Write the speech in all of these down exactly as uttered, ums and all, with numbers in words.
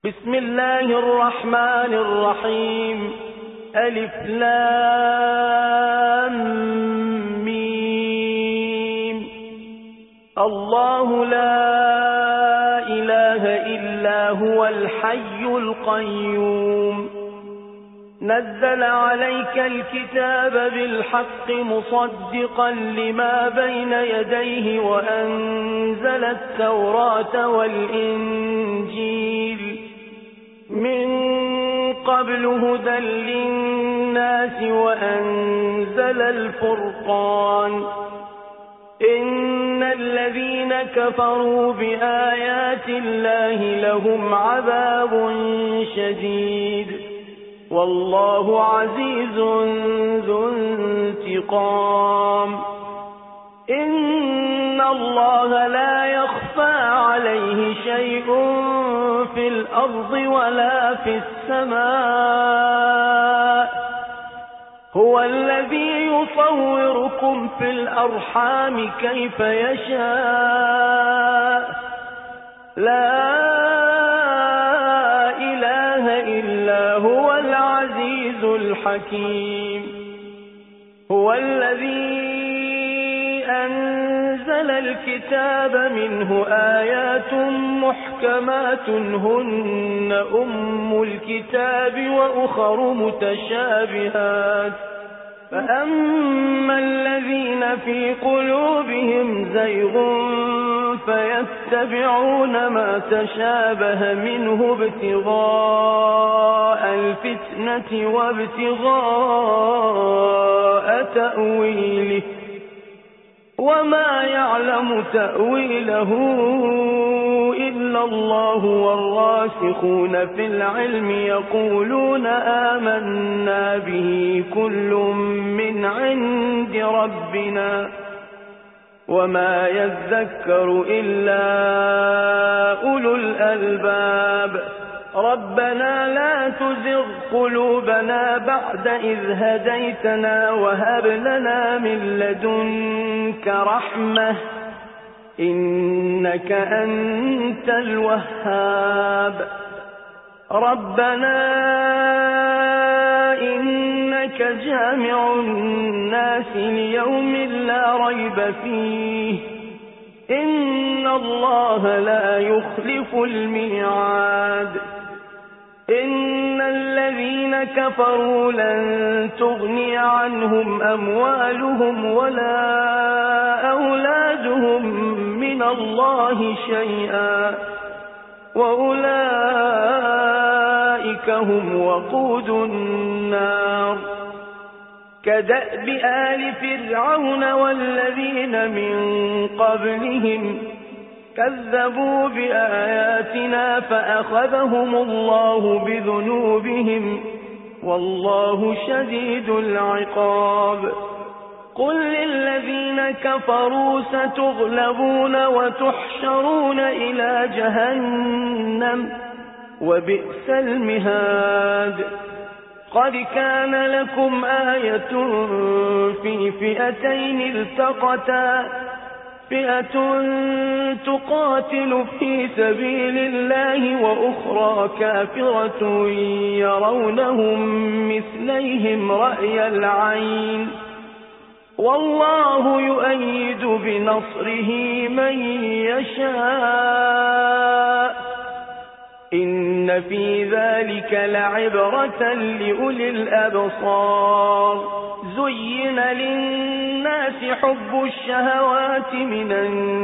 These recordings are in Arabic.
بسم الله الرحمن الرحيم ألف لام ميم الله لا إله إلا هو الحي القيوم نزل عليك الكتاب بالحق مصدقا لما بين يديه وأنزل التوراة والإنجيل من قبل هدى للناس وأنزل الفرقان إن الذين كفروا بآيات الله لهم عذاب شديد والله عزيز ذو انتقام إن الله لا يخفى عليه شيء في الأرض ولا في السماء هو الذي يصوركم في الأرحام كيف يشاء لا إله إلا هو العزيز الحكيم هو الذي أنزل الكتاب منه آيات محكمات هن أم الكتاب وأخر متشابهات فأما الذين في قلوبهم زيغ فيتبعون ما تشابه منه ابتغاء الفتنة وابتغاء تأويله وما يعلم تأويله إلا الله والراسخون في العلم يقولون آمنا به كل من عند ربنا وما يذكر إلا أولو الألباب ربنا لا تزغ قلوبنا بعد إذ هديتنا وهب لنا من لدنك رحمة إنك أنت الوهاب ربنا إنك جامع الناس ليوم لا ريب فيه إن الله لا يخلف الميعاد إن الذين كفروا لن تغني عنهم أموالهم ولا أولادهم من الله شيئا وأولئك هم وقود النار كدأب آل فرعون والذين من قبلهم كذبوا بآياتنا فأخذهم الله بذنوبهم والله شديد العقاب قل للذين كفروا ستغلبون وتحشرون إلى جهنم وبئس المهاد قد كان لكم آية في فئتين التقتا فئة تقاتل في سبيل الله وأخرى كافرة يرونهم مثليهم رأي العين والله يؤيد بنصره من يشاء إن في ذلك لعبرة لأولي الأبصار زين للناس حب الشهوات من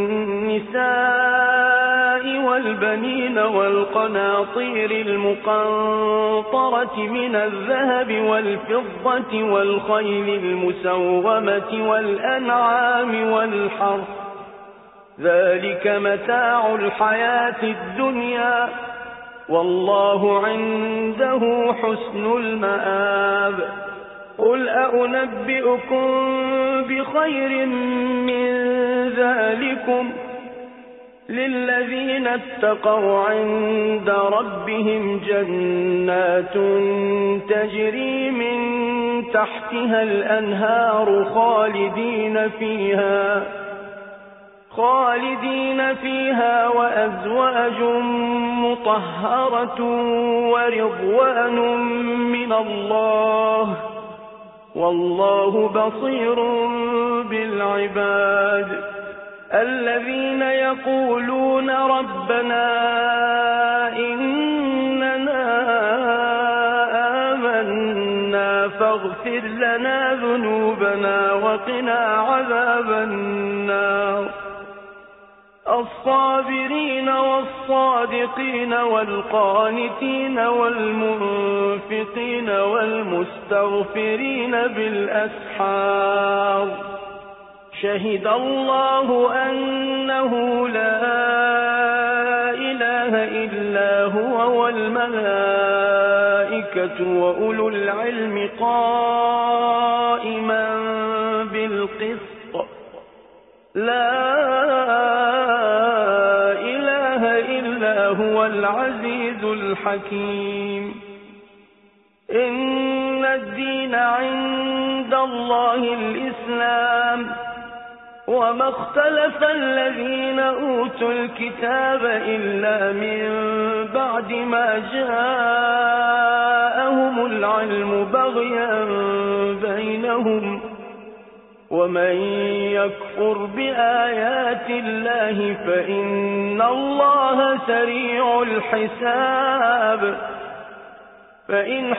النساء والبنين والقناطير المقنطرة من الذهب والفضة والخيل المسومة والأنعام والحرث ذلك متاع الحياة الدنيا والله عنده حسن المآب قل أنبئكم بخير من ذلكم للذين اتقوا عند ربهم جنات تجري من تحتها الأنهار خالدين فيها خالدين فيها وأزواج مطهرة ورضوان من الله والله بصير بالعباد الذين يقولون ربنا إننا آمنا فاغفر لنا ذنوبنا وقنا عذاب النار الصابرين والصادقين والقانتين والمنفقين والمستغفرين بالأسحار شهد الله أنه لا إله إلا هو والملائكة وأولو العلم قائما بالقسط لا إله إلا هو العزيز الحكيم إن الدين عند الله الإسلام وما اختلف الذين أوتوا الكتاب إلا من بعد ما جاءهم العلم بغيا بينهم ومن يكفر بآيات الله فإن الله سريع الحساب فإن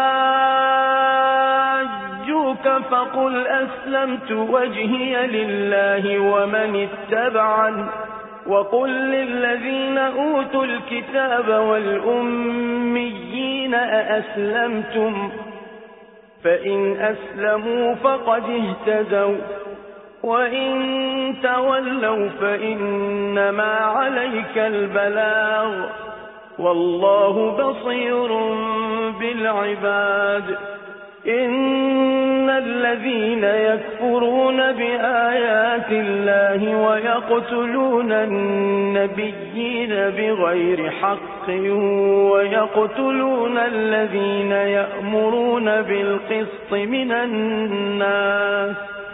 حاجوك فقل أسلمت وجهي لله ومن اتبعني وقل للذين أوتوا الكتاب والأميين أأسلمتم فإن أسلموا فقد اهتدوا وإن تولوا فإنما عليك البلاغ والله بصير بالعباد إن الذين يكفرون بآيات الله ويقتلون النبيين بغير حق ويقتلون الذين يأمرون بالقسط من الناس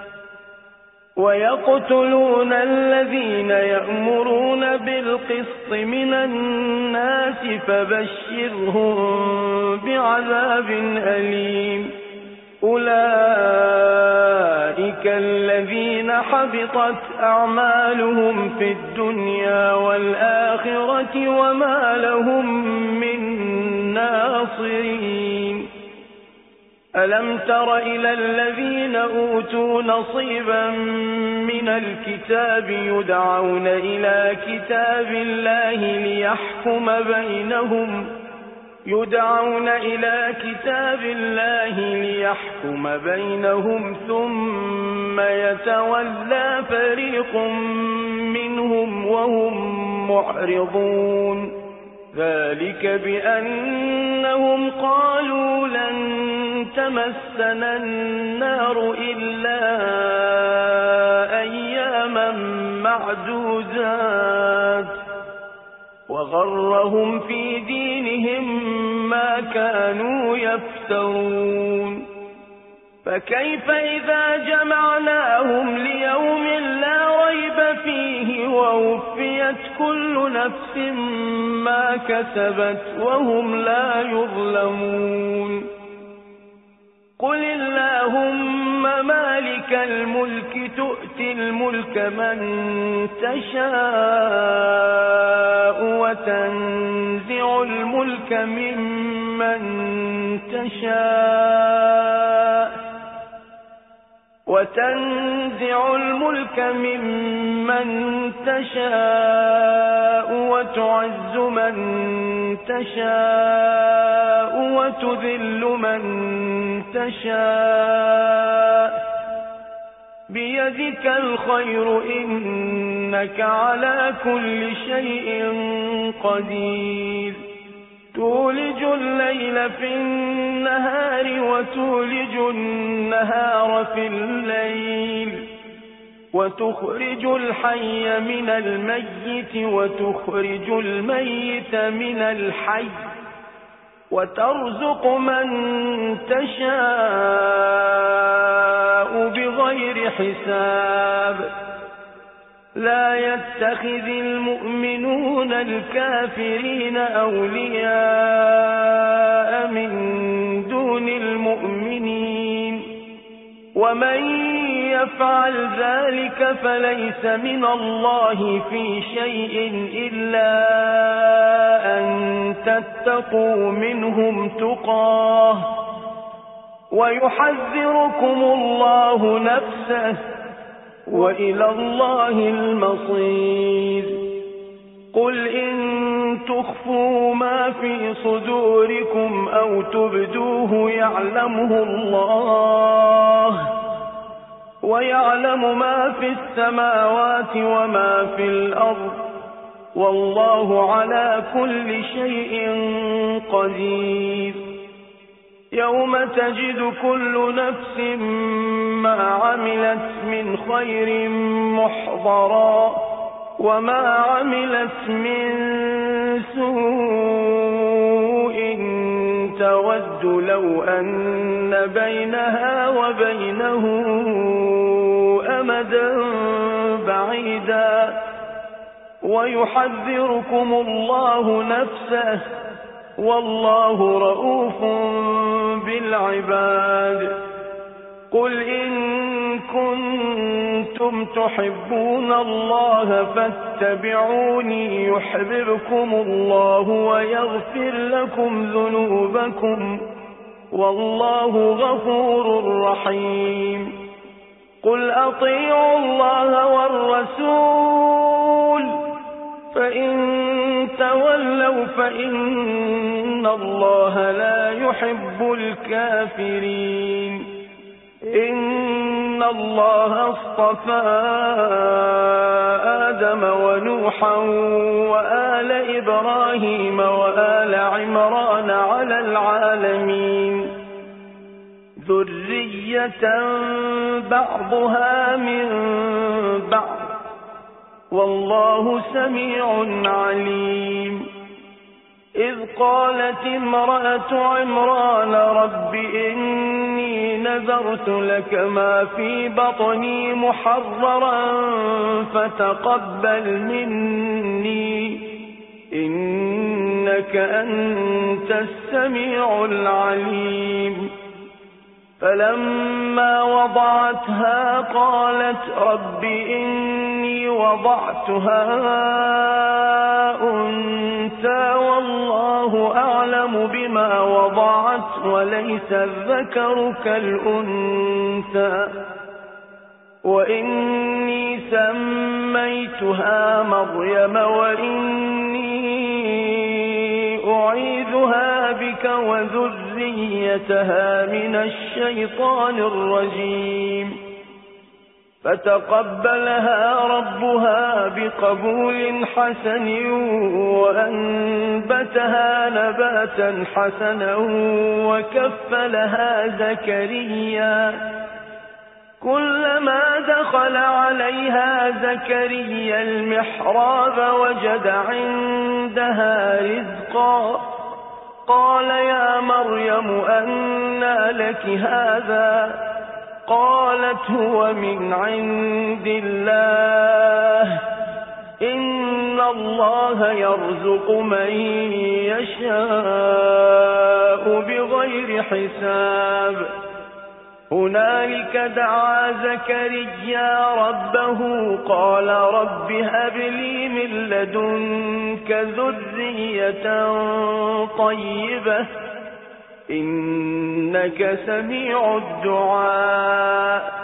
ويقتلون الذين يأمرون بالقسط من الناس فبشرهم بعذاب أليم أولئك الذين حبطت أعمالهم في الدنيا والآخرة وما لهم من ناصرين ألم تر إلى الذين أوتوا نصيبا من الكتاب يدعون إلى كتاب الله ليحكم بينهم يدعون إلى كتاب الله ليحكم بينهم ثم يتولى فريق منهم وهم معرضون ذلك بأنهم قالوا لن تمسنا النار إلا أياما معدودات وغرهم في دينهم ما كانوا يفترون فكيف إذا جمعناهم ليوم لا ريب فيه ووفيت كل نفس ما كسبت وهم لا يظلمون قل اللهم مالك الملك تؤتي الملك من تشاء وتنزع الملك ممن تشاء وتنزع الملك ممن تشاء وتعز من تشاء وتذل من تشاء بيدك الخير إنك على كل شيء قدير تولج الليل في النهار وتولج النهار في الليل وتخرج الحي من الميت وتخرج الميت من الحي وترزق من تشاء بغير حساب لا يتخذ المؤمنون الكافرين أولياء من دون المؤمنين ومن يفعل ذلك فليس من الله في شيء إلا أن تتقوا منهم تقاه ويحذركم الله نفسه وإلى الله المصير. قل إن تخفوا ما في صدوركم أو تبدوه يعلمه الله ويعلم ما في السماوات وما في الأرض والله على كل شيء قدير. يوم تجد كل نفس ما عملت من خير محضرا وما عملت من سوء تود لو أن بينها وبينه أمدا بعيدا ويحذركم الله نفسه والله رؤوف بالعباد. قل إن كنتم تحبون الله فاتبعوني يحببكم الله ويغفر لكم ذنوبكم والله غفور رحيم. قل أطيعوا الله والرسول فإن تولوا فإن الله لا يحب الكافرين. إن الله اصطفى آدم ونوحا وآل إبراهيم وآل عمران على العالمين ذرية بعضها من بعض والله سميع عليم. إذ قالت امرأة عمران رب إني نذرت لك ما في بطني محررا فتقبل مني إنك أنت السميع العليم. فلما وضعتها قالت رب إني وضعتها أنثى والله أعلم بما وضعت وليس الذكر كالأنثى وإني سميتها مريم وإني أعيذها بك وذريتها من الشيطان الرجيم. فتقبلها ربها بقبول حسن وأنبتها نباتا حسنا وكفلها زكريا. كلما دخل عليها زكريا المحراب وجد عندها رزقا قال يا مريم أنى لك هذا قالت هو من عند الله إن الله يرزق من يشاء بغير حساب. هنالك دعا زكريا ربه قال رب هب لي من لدنك ذرية طيبة إنك سميع الدعاء.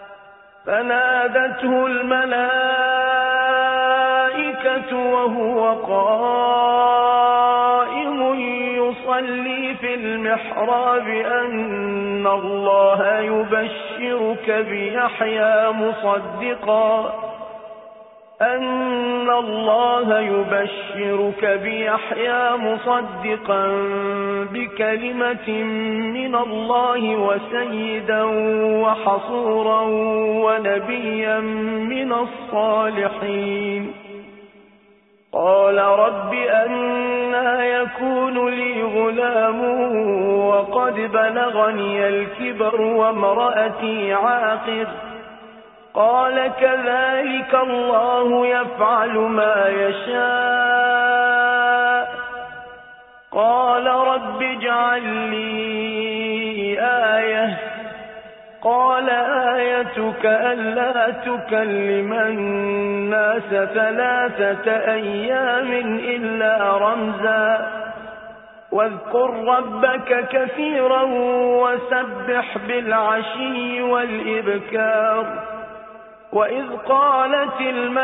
فنادته الملائكة وهو قائم يصلي في المحراب أن الله يبشرك بيحيى مصدقا أن الله يبشرك بيحيى مصدقا بكلمة من الله وسيدا وحصورا ونبيا من الصالحين. قال رب أنى يكون لي غلام وقد بلغني الكبر وامرأتي عاقر قال كذلك الله يفعل ما يشاء قال رب اجعل لي آية قال آيتك ألا تكلم الناس ثلاثة أيام إلا رمزا واذكر ربك كثيرا وسبح بالعشي والإبكار وإذ قالت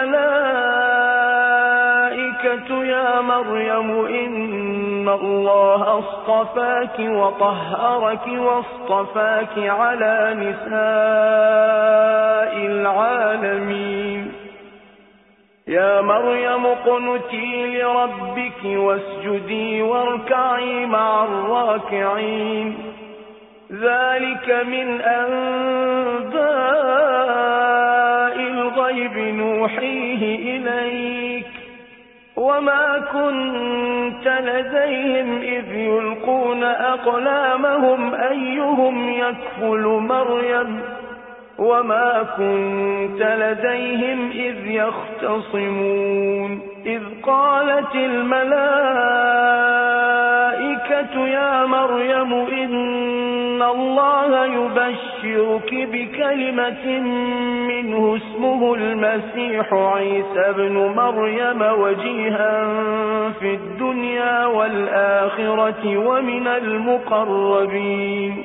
الملائكة يا مريم إن الله اصطفاك وطهرك واصطفاك على نساء العالمين يا مريم اقنتي لربك واسجدي واركعي مع الراكعين ذلك من أنباء الغيب نوحيه إليك وما كنت لديهم إذ يلقون أقلامهم أيهم يكفل مريم وما كنت لديهم إذ يختصمون إذ قالت الملائكة يا مريم إن الله يبشرك بكلمة منه اسمه المسيح عيسى ابن مريم وجيها في الدنيا والآخرة ومن المقربين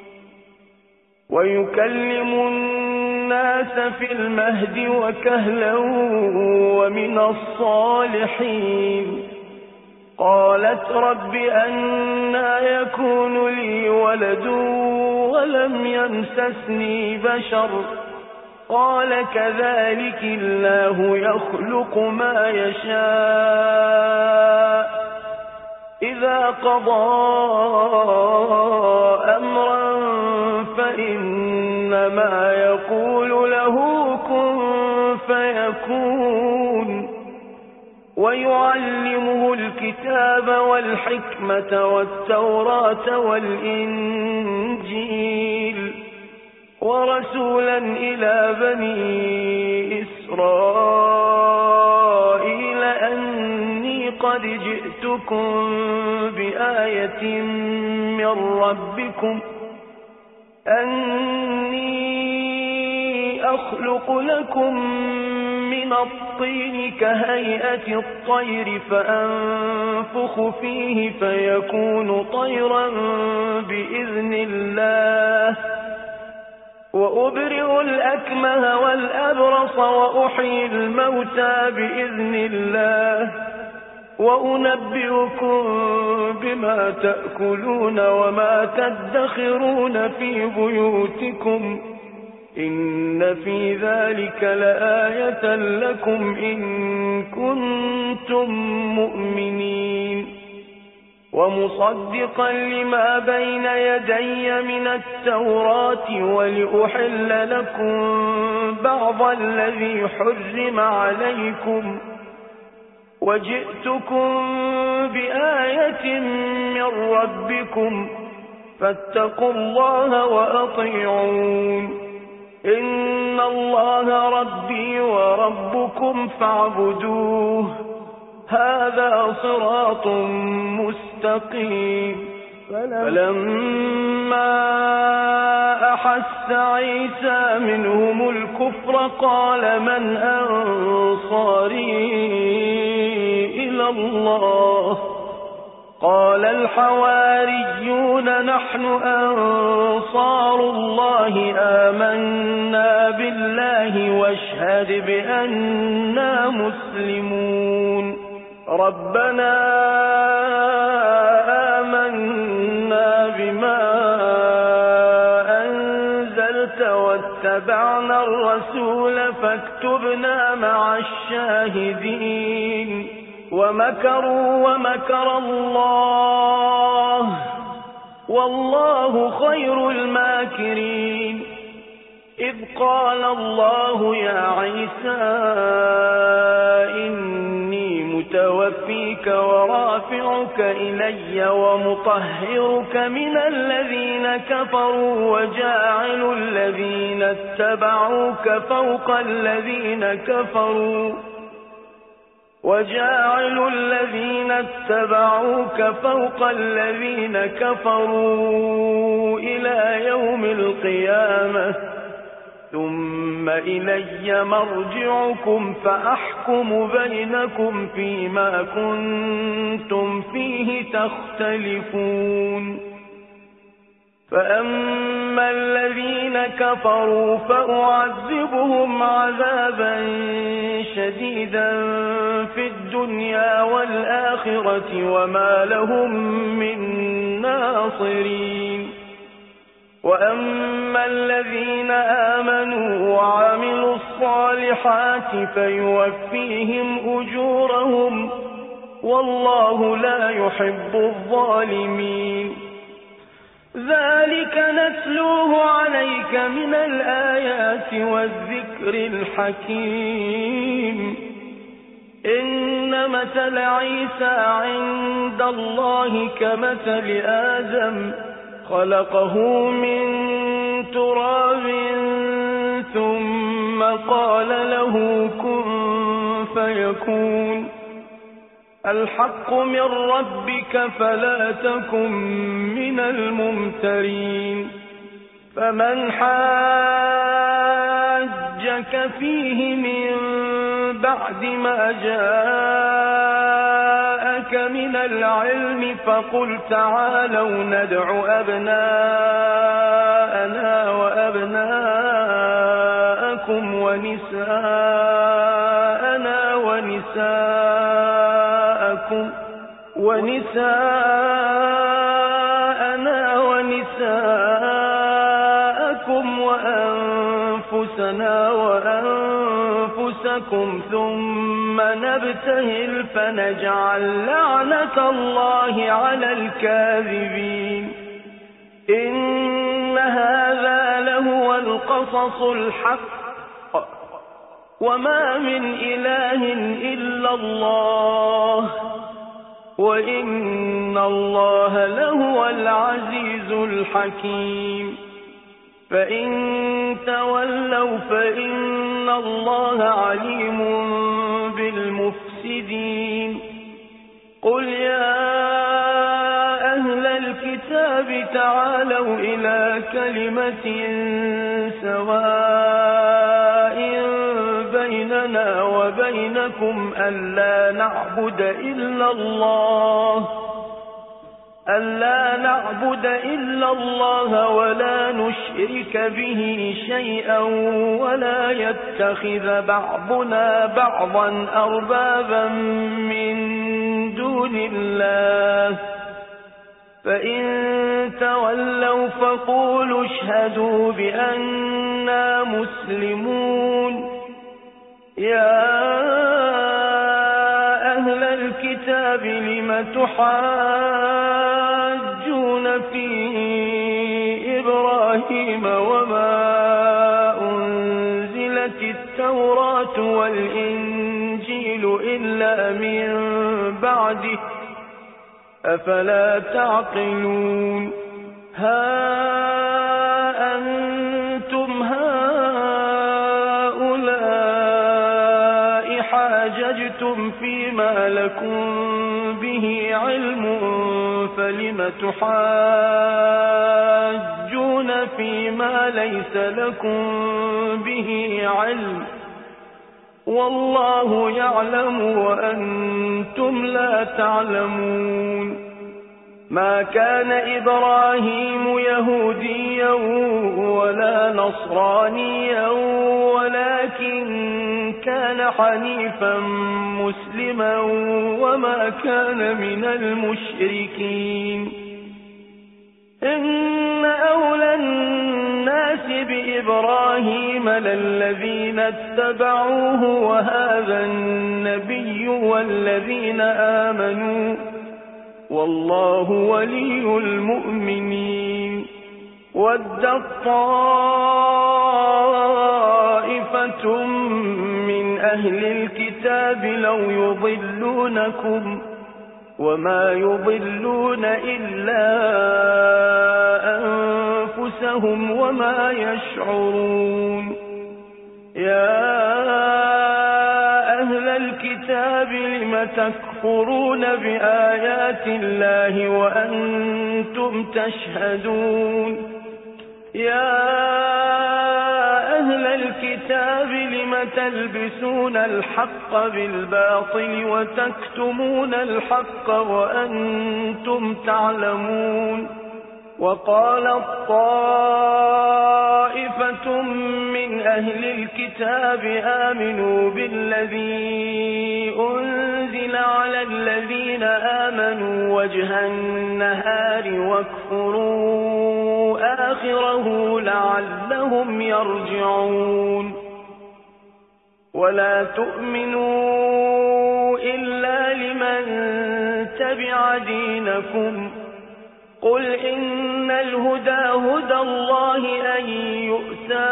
ويكلم الناس في المهد وكهلا ومن الصالحين قالت رب أنى يكون لي ولد ولم يمسسني بشر قال كذلك الله يخلق ما يشاء إذا قضى أمرا فإنما يقول له كن فيكون ويعلمه الكتاب والحكمة والتوراة والإنجيل ورسولا إلى بني إسرائيل أني قد جئتكم بآية من ربكم أني أخلق لكم من الطين كهيئة الطير فأنفخ فيه فيكون طيرا بإذن الله وأبرئ الأكمه والأبرص وأحيي الموتى بإذن الله وأنبئكم بما تأكلون وما تدخرون في بيوتكم إن في ذلك لآية لكم إن كنتم مؤمنين ومصدقا لما بين يدي من التوراة ولأحل لكم بعض الذي حرم عليكم وجئتكم بآية من ربكم فاتقوا الله وأطيعون إن الله ربي وربكم فاعبدوه هذا صراط مستقيم فلما أحس عيسى منهم الكفر قال من أنصاري إلى الله قال الحواريون نحن أنصار الله آمنا بالله واشهد بأننا مسلمون ربنا آمنا بما أنزلت واتبعنا الرسول فاكتبنا مع الشاهدين ومكروا ومكر الله والله خير الماكرين إذ قال الله يا عيسى إني متوفيك ورافعك إلي ومطهرك من الذين كفروا وجاعل الذين اتبعوك فوق الذين كفروا وجاعل الذين اتبعوك فوق الذين كفروا إلى يوم القيامة ثم إلي مرجعكم فأحكم بينكم فيما كنتم فيه تختلفون فأما الذين كفروا فأعذبهم عذابا شديدا في الدنيا والآخرة وما لهم من ناصرين وأما الذين آمنوا وعملوا الصالحات فيوفيهم أجورهم والله لا يحب الظالمين ذلك نتلوه عليك من الآيات والذكر الحكيم إن مثل عيسى عند الله كمثل آدم خلقه من تراب ثم قال له كن فيكون الحق من ربك فلا تكن من الممترين فمن حاجك فيه من بعد ما جاءك من العلم فقل تعالوا ندع أبناءنا وأبناءكم ونساءنا ونساءكم ونساءنا ونساءكم وأنفسنا وأنفسكم ثم نبتهل فنجعل لعنة الله على الكاذبين إن هذا لهو القصص الحق وما من إله إلا الله وإن الله لهو العزيز الحكيم فإن تولوا فإن الله عليم بالمفسدين قل يا أهل الكتاب تعالوا إلى كلمة سواء بيننا وبينكم ألا نعبد إلا الله ألا نعبد إلا الله ولا نشرك به شيئا ولا يتخذ بعضنا بعضا أربابا من دون الله فإن تولوا فقولوا اشهدوا بأننا مسلمون يا أهل الكتاب لم تحاجون في إبراهيم وما أنزلت التوراة والإنجيل إلا من بعده أفلا تعقلون ها أنتم هؤلاء حاججتم فيما لكم به علم فلم تحاجون فيما ليس لكم به علم والله يعلم وأنتم لا تعلمون ما كان إبراهيم يهوديا ولا نصرانيا ولكن كان حنيفا مسلما وما كان من المشركين إن أولى الناس بإبراهيم للذين اتبعوه وهذا النبي والذين آمنوا والله ولي المؤمنين ود الطائفة طائفة من أهل الكتاب لو يضلونكم وما يضلون إلا أنفسهم وما يشعرون يا أهل الكتاب لم تكفرون بآيات الله وأنتم تشهدون يا أهل الكتاب لم تلبسون الحق بالباطل وتكتمون الحق وأنتم تعلمون وقالت طائفة من أهل الكتاب آمنوا بالذي أنزل على الذين آمنوا وجه النهار واكفروا آخره لعلهم يرجعون ولا تؤمنوا إلا لمن تبع دينكم قل إن الهدى هدى الله أن يؤتى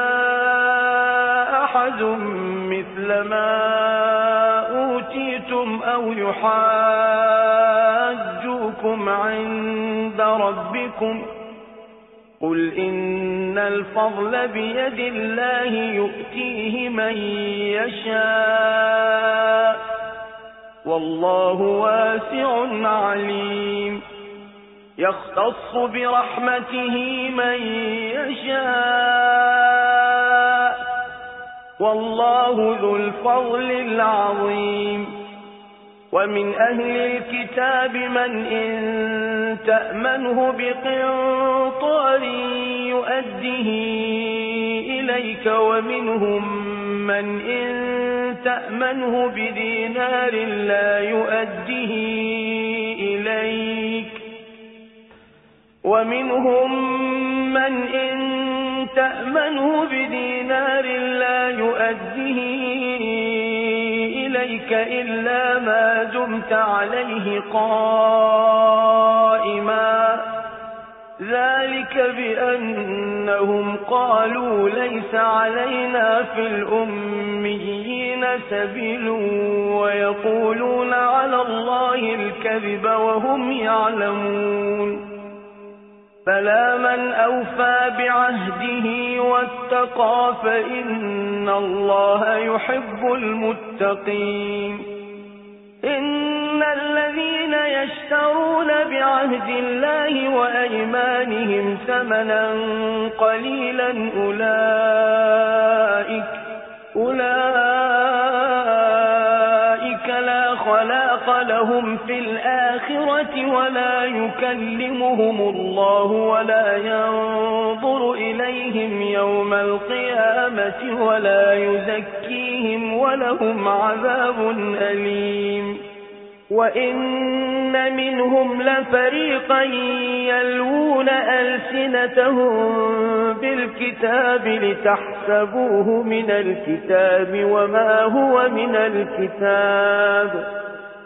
أحد مثل ما أوتيتم أو يحاجوكم عند ربكم قل إن الفضل بيد الله يؤتيه من يشاء والله واسع عليم يختص برحمته من يشاء والله ذو الفضل العظيم ومن أهل الكتاب من إن تأمنه بقنطار يؤديه إليك ومنهم من إن تأمنه بدينار لا يؤديه إليك ومنهم من إن تأمنه بدينار لا يؤديه إليك إلا ما دمت عليه قائما ذلك بأنهم قالوا ليس علينا في الأميين سبيل ويقولون على الله الكذب وهم يعلمون فلا من أوفى بعهده واتقى فإن الله يحب المتقين إن الذين يشترون بعهد الله وأيمانهم ثمنا قليلا أولئك أولئك لا خلاق لهم في الآخرة ولا يكلمهم الله ولا ينظر إليهم يوم القيامة ولا يزكيهم ولهم عذاب أليم وإن منهم لفريقا يلوون ألسنتهم بالكتاب لتحسبوه من الكتاب وما هو من الكتاب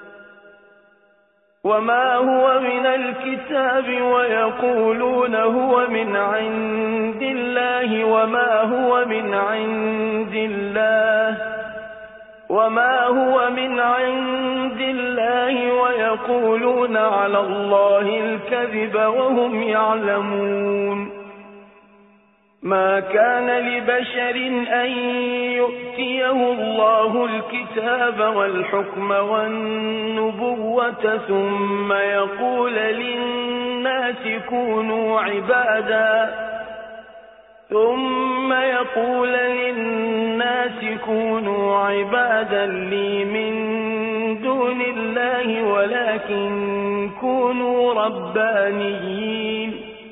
وما هو من الكتاب ويقولون هو من عند الله وما هو من عند الله وما هو من عند الله ويقولون على الله الكذب وهم يعلمون ما كان لبشر أن يؤتيه الله الكتاب والحكم والنبوة ثم يقول للناس كونوا عبادا ثم يقول للناس كونوا عبادا لي من دون الله ولكن كونوا ربانيين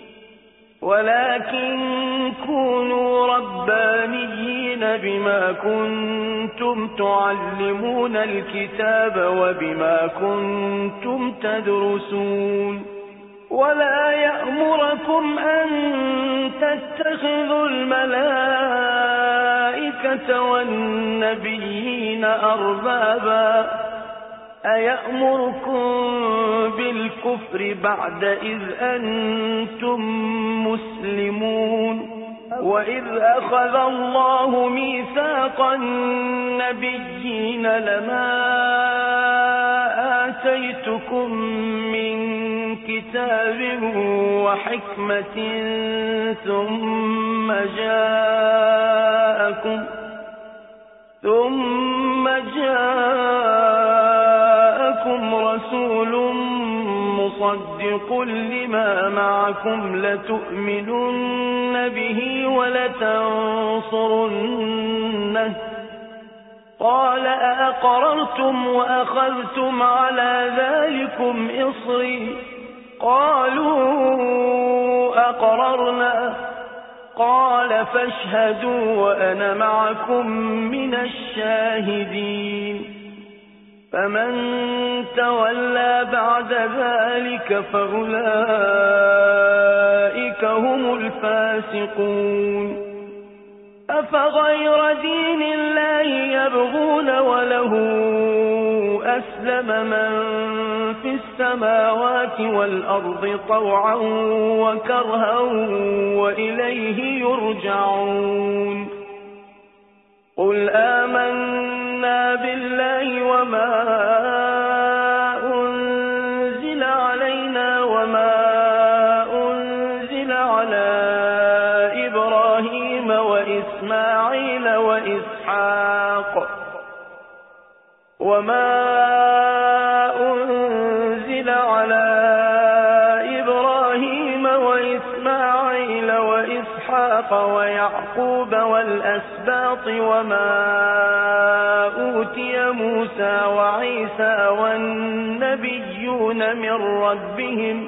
ولكن كونوا ربانيين بما كنتم تعلمون الكتاب وبما كنتم تدرسون ولا يأمركم أن تتخذوا الملائكة والنبيين أربابا أيأمركم بالكفر بعد إذ أنتم مسلمون وإذ أخذ الله ميثاق النبيين لما آتيتكم من كتاب وحكمة ثم جاءكم ثم جاءكم رسول مصدق لما معكم لتؤمنن به ولتنصرنه قال أأقررتم وأخذتم على ذلكم إصري قالوا أقررنا قال فاشهدوا وأنا معكم من الشاهدين فمن تولى بعد ذلك فأولئك هم الفاسقون أفغير دين الله يبغون وله أسلم من في السماوات والأرض طوعا وكرها وإليه يرجعون قل آمنا بالله وما أنزل علينا وما أنزل على إبراهيم وإسماعيل وإسحاق وما أنزل على إبراهيم وإسماعيل وإسحاق ويعقوب والأسباط وما أوتي موسى وعيسى والنبيون من ربهم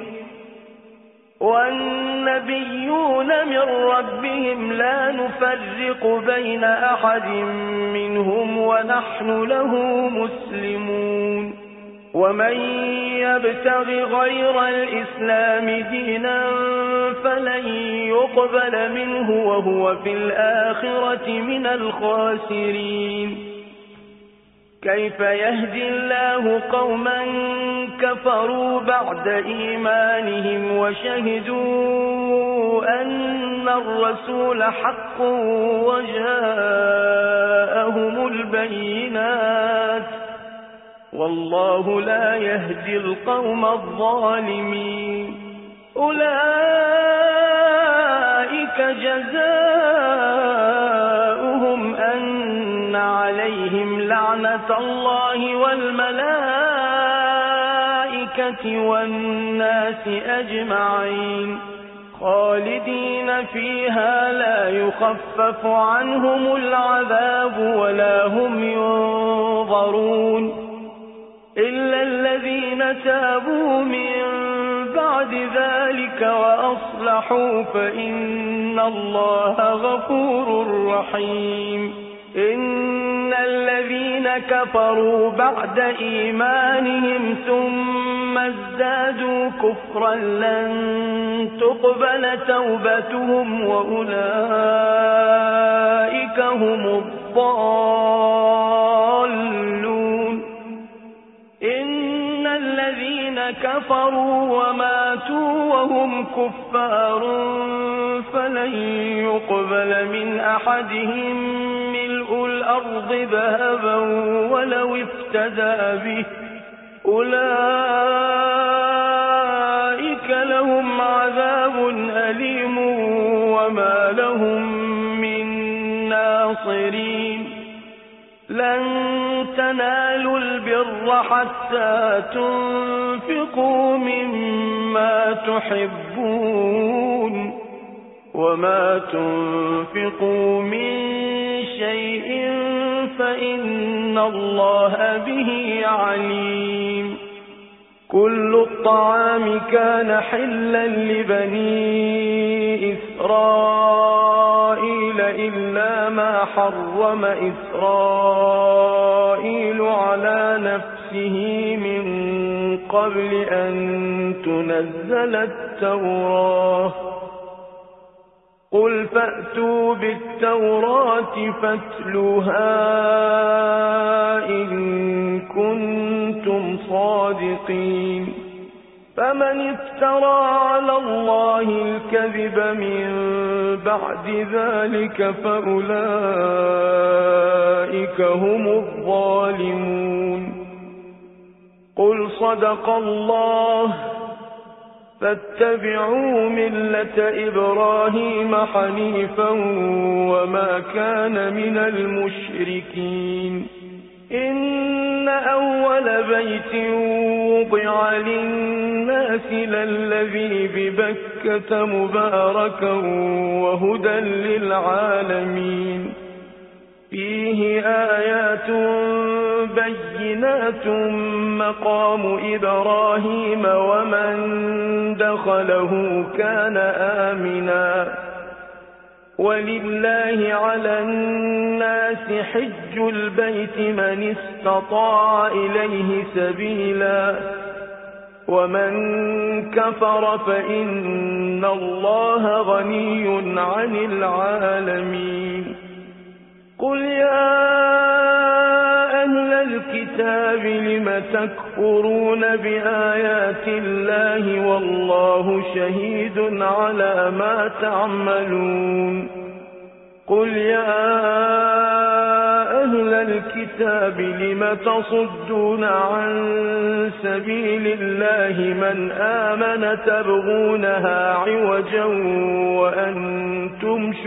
والنبيون من ربهم لا نفرق بين أحد منهم ونحن له مسلمون ومن يبتغ غير الإسلام دينا فلن يقبل منه وهو في الآخرة من الخاسرين كيف يهدي الله قوما كفروا بعد إيمانهم وشهدوا أن الرسول حق وجاءهم البينات والله لا يهدي القوم الظالمين أولئك جزاؤهم أن عليهم لعنة الله والملائكة والناس أجمعين خالدين فيها لا يخفف عنهم العذاب ولا هم ينظرون إلا الذين تابوا من بعد ذلك وأصلحوا فإن الله غفور رحيم إن الذين كفروا بعد إيمانهم ثم ازدادوا كفرا لن تقبل توبتهم وأولئك هم الضالون إن الذين كفروا وماتوا وهم كفار فلن يقبل من أحدهم ملء الأرض ذهبا ولو افتدى به أولئك لهم عذاب أليم وما لهم من ناصرين لن تنالوا البر حتى تنفقوا مما تحبون وما تنفقوا من شيء فإن الله به عليم كل الطعام كان حلا لبني إسرائيل إلا ما حرم إسرائيل على نفسه من قبل أن تنزل التوراة قل فأتوا بالتوراة فاتلوها إن كنتم صادقين فمن افترى على الله الكذب من بعد ذلك فأولئك هم الظالمون. قل صدق الله فاتبعوا ملة إبراهيم حنيفا وما كان من المشركين. إن أول بيت وضع للناس للذي ببكة مباركا وهدى للعالمين، فيه آيات بينات مقام إبراهيم ومن دخله كان آمنا، ولله على الناس حج البيت من استطاع إليه سبيلا، ومن كفر فإن الله غني عن العالمين. قل يا أهل الكتاب لم تكفرون بآيات الله والله شهيد على ما تعملون. قل يا أهل الكتاب لم تصدون عن سبيل الله من آمن تبغونها عوجا وأنتم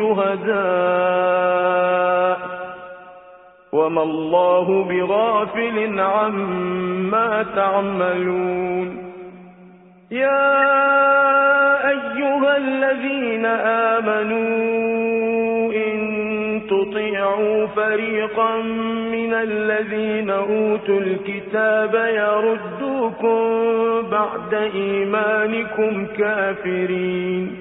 شهداء وما الله بغافل عما تعملون. يا أيها الذين آمنوا إن تطيعوا فريقا من الذين أوتوا الكتاب يردوكم بعد إيمانكم كافرين،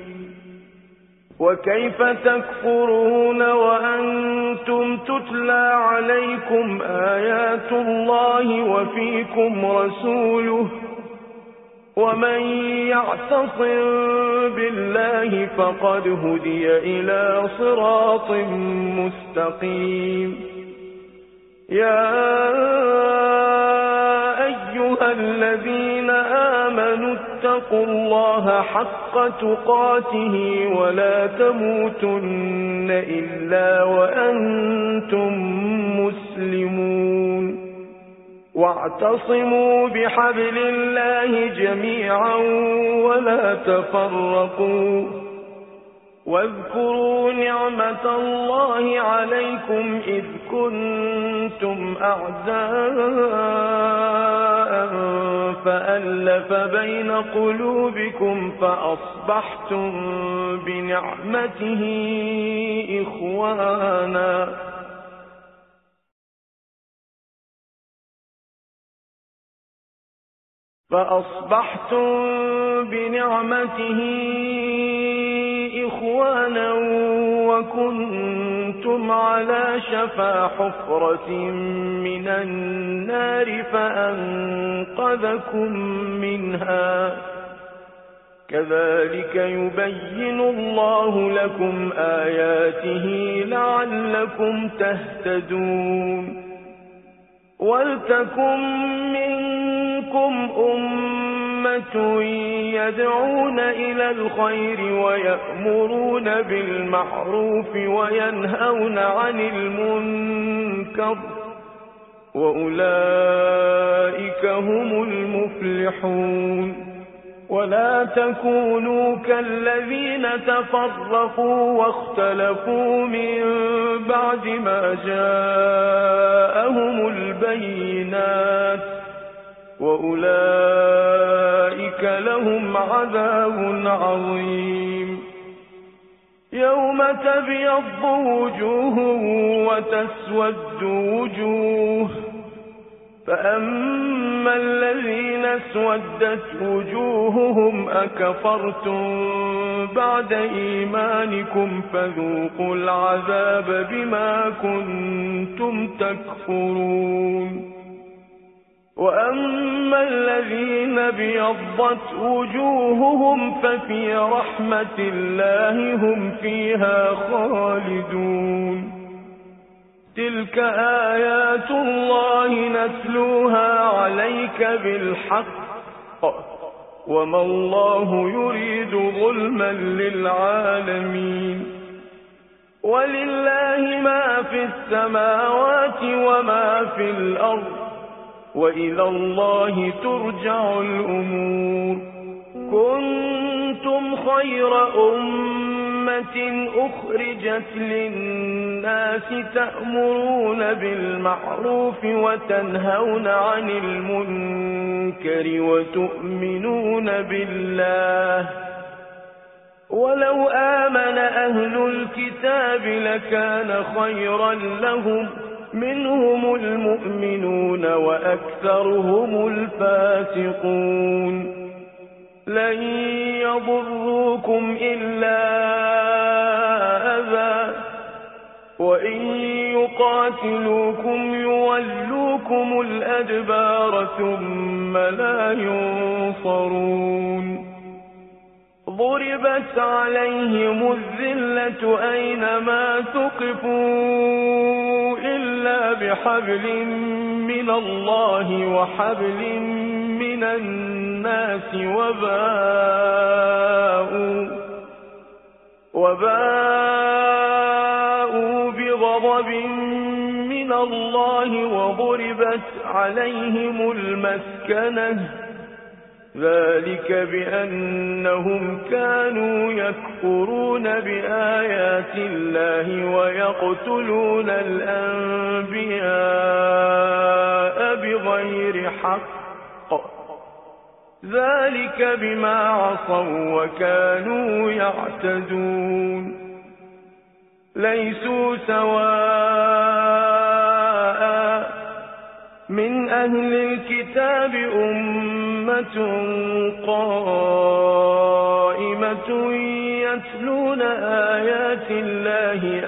وكيف تكفرون وأنتم تتلى عليكم آيات الله وفيكم رسوله، ومن يعتصم بالله فقد هدي إلى صراط مستقيم. يا أيها الذين آمنوا اتقوا الله حق تقاته ولا تموتن إلا وأنتم مسلمون، واعتصموا بحبل الله جميعا ولا تفرقوا، واذكروا نعمة الله عليكم إذ كنتم أعداء فألف بين قلوبكم فأصبحتم بنعمته إخوانا فأصبحتم بنعمته إخوانا وكنتم على شفا حفرة من النار فأنقذكم منها. كذلك يبين الله لكم آياته لعلكم تهتدون. ولتكن منكم أمة يدعون إلى الخير ويأمرون بالمعروف وينهون عن المنكر وأولئك هم المفلحون. ولا تكونوا كالذين تفرقوا واختلفوا من بعد ما جاءهم البينات وأولئك لهم عذاب عظيم. يوم تبيض وجوه وتسود وجوه، فأما الذين اسودت وجوههم أكفرتم بعد إيمانكم فذوقوا العذاب بما كنتم تكفرون. وأما الذين بيضت وجوههم ففي رحمة الله هم فيها خالدون. تلك آيات الله نتلوها عليك بالحق وما الله يريد ظلما للعالمين ولله ما في السماوات وما في الأرض وإلى الله ترجع الأمور كنتم خير أمة أخرجت للناس تأمرون بالمعروف وتنهون عن المنكر وتؤمنون بالله ولو آمن أهل الكتاب لكان خيرا لهم منهم المؤمنون وأكثرهم الفاسقون لن يضروكم إلا أذى وإن يقاتلوكم يولوكم الأدبار ثم لا ينصرون ضربت عليهم الذلة أينما ثقفوا إلا بحبل من الله وحبل من الناس وباءوا, وباءوا بغضب من الله وضربت عليهم المسكنة ذلك بأنهم كانوا يكفرون بآيات الله ويقتلون الأنبياء بغير حق ذلك بما عصوا وكانوا يعتدون ليسوا سواء من أهل الكتاب أمة قائمة يتلون آيات الله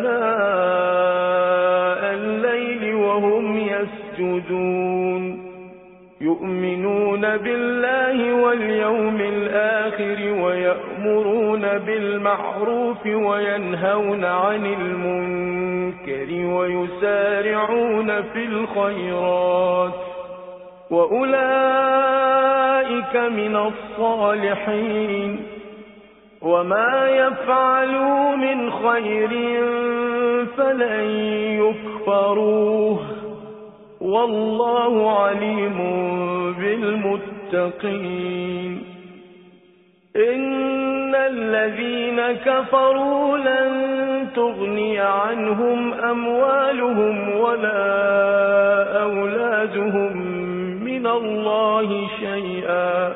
آناء الليل وهم يسجدون يؤمنون بالله واليوم الآخر ويأمرون بالمعروف وينهون عن المنكر ويسارعون في الخيرات وأولئك من الصالحين وما يفعلوا من خير فلن يكفروه والله عليم بالمتقين إن الذين كفروا لن تغني عنهم أموالهم ولا أولادهم من الله شيئا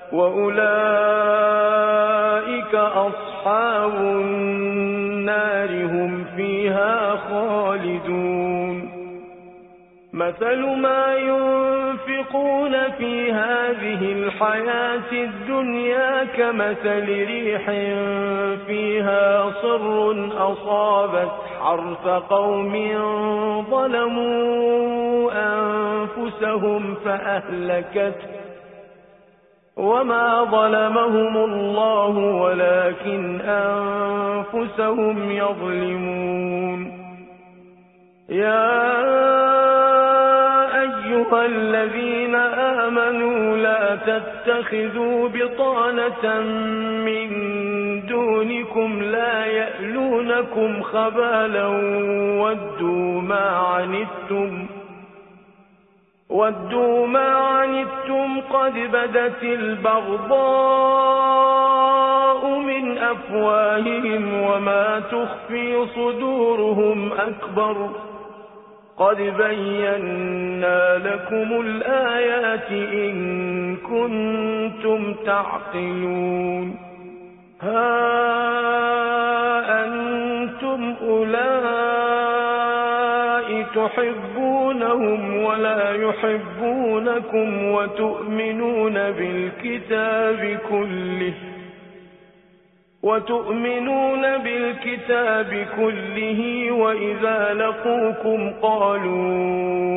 وأولئك أصحاب النار هم فيها خالدون مثل ما ينفقون في هذه الحياة الدنيا كمثل ريح فيها صر أصابت حرث قوم ظلموا أنفسهم فأهلكته وما ظلمهم الله ولكن أنفسهم يظلمون يا أيها الذين آمنوا لا تتخذوا بطانة من دونكم لا يألونكم خبالا ودوا ما عنتم ودوا ما عنتم قد بدت البغضاء من أفواههم وما تخفي صدورهم أكبر قد بينا لكم الآيات إن كنتم تعقلون ها أنتم أولئك تحبونهم ولا يحبونكم وتؤمنون بالكتاب كله وتؤمنون بالكتاب كله وإذا لقوكم قالوا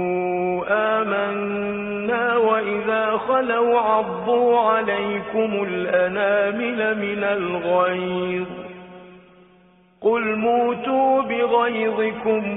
آمنا وإذا خلوا عضوا عليكم الأنامل من الغيظ قل موتوا بغيظكم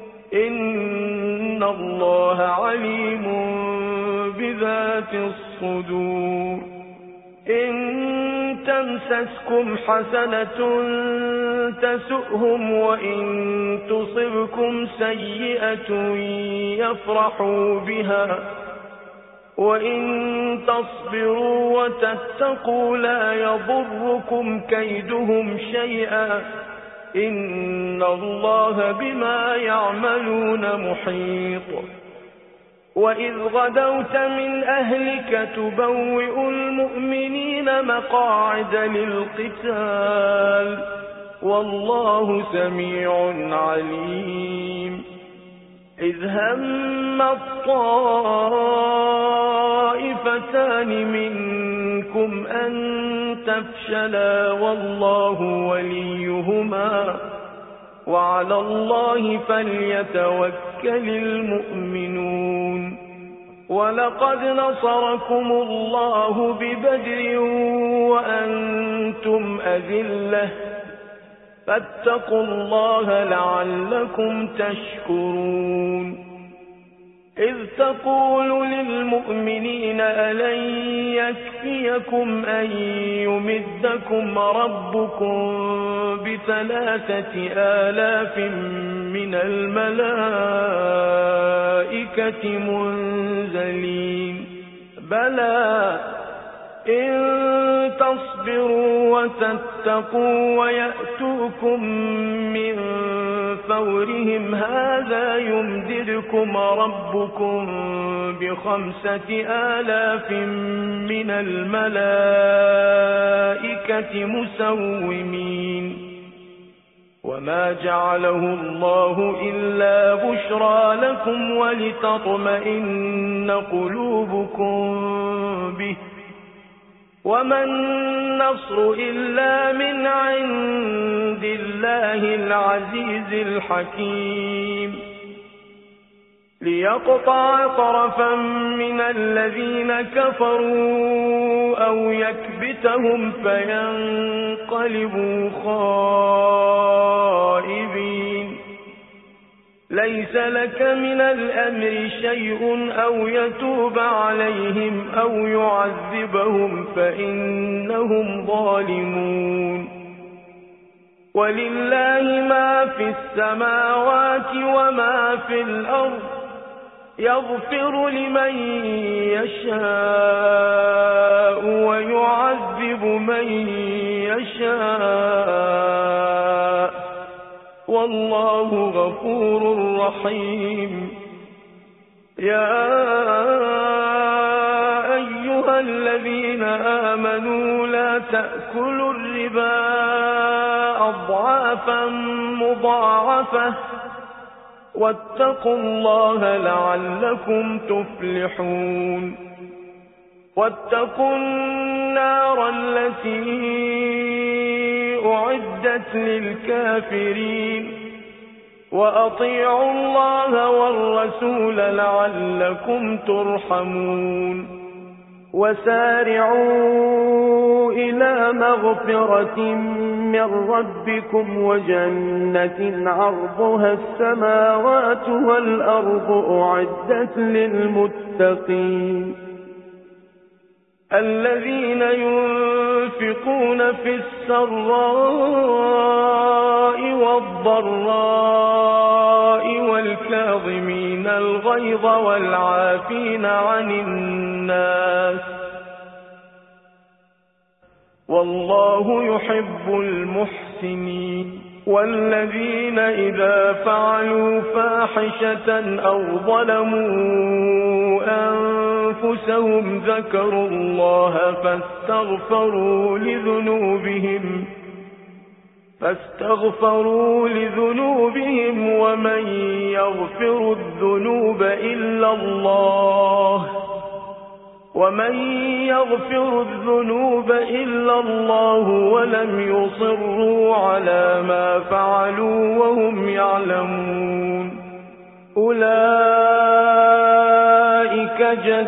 إن الله عليم بذات الصدور إن تمسسكم حسنة تسؤهم وإن تصبكم سيئة يفرحوا بها وإن تصبروا وتتقوا لا يضركم كيدهم شيئا إن الله بما يعملون محيط وإذ غدوت من أهلك تبوئ المؤمنين مقاعد للقتال والله سميع عليم إذ هم الطائفتان منكم أن تفشلا والله وليهما وعلى الله فليتوكل المؤمنون ولقد نصركم الله ببدر وأنتم أذلة فاتقوا الله لعلكم تشكرون إذ تقول للمؤمنين ألن يكفيكم أن يمدكم ربكم بثلاثة آلاف من الملائكة منزلين بلى إن تصبروا وتتقوا ويأتوكم من فورهم هذا يمددكم ربكم بخمسة آلاف من الملائكة مسومين وما جعله الله إلا بشرى لكم ولتطمئن قلوبكم به وما النصر إلا من عند الله العزيز الحكيم ليقطع طرفا من الذين كفروا أو يكبتهم فينقلبوا خائبين ليس لك من الأمر شيء أو يتوب عليهم أو يعذبهم فإنهم ظالمون ولله ما في السماوات وما في الأرض يغفر لمن يشاء ويعذب من يشاء والله غفور رحيم يا أيها الذين آمنوا لا تأكلوا الربا أضعافا مضاعفة واتقوا الله لعلكم تفلحون واتقوا النار التي أعدت للكافرين وأطيعوا الله والرسول لعلكم ترحمون وسارعوا إلى مغفرة من ربكم وجنة عرضها السماوات والأرض أعدت للمتقين الذين ينفقون في السراء والضراء والكاظمين الغيظ والعافين عن الناس والله يحب المحسنين والذين إذا فعلوا فاحشة أو ظلموا أنفسهم ذكروا الله فاستغفروا لذنوبهم فاستغفروا لذنوبهم ومن يغفر الذنوب إلا الله ومن يغفر الذنوب إلا الله ولم يصروا على ما فعلوا وهم يعلمون أولئك